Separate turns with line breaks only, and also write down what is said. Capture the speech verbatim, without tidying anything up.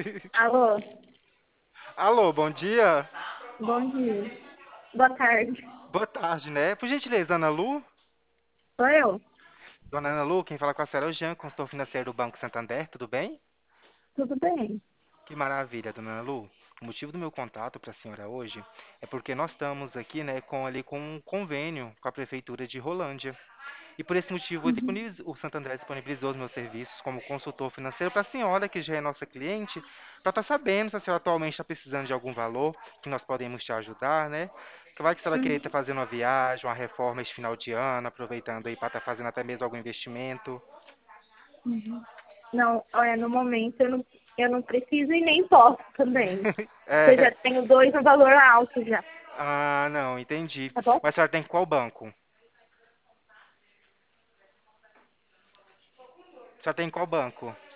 Alô,
Alô, bom dia.
bom dia. Boa tarde.
Boa tarde, né? Por gentileza, Ana Lu?
Sou eu?
Dona Ana Lu, quem fala com a senhora é o Jean, consultor financeiro do Banco Santander, tudo bem?
Tudo bem?
Que maravilha, dona Ana Lu. O motivo do meu contato para a senhora hoje é porque nós estamos aqui, né, com ali com um convênio com a prefeitura de Rolândia. E por esse motivo, eu
Uhum,
disponibiliz- o Santander disponibilizou os meus serviços como consultor financeiro para a senhora, que já é nossa cliente, para estar sabendo se a senhora atualmente está precisando de algum valor que nós podemos te ajudar, né? Vai que se ela querer
uhum,
estar fazendo uma viagem, uma reforma este final de ano, aproveitando aí para estar fazendo até mesmo algum investimento.
uhum. Não, olha, no momento eu não, eu não preciso e nem posso também. Porque eu
É,
já tenho dois no valor alto já,
ah, não, entendi.
tá bom?
Mas a senhora tem qual banco? A senhora tem qual banco?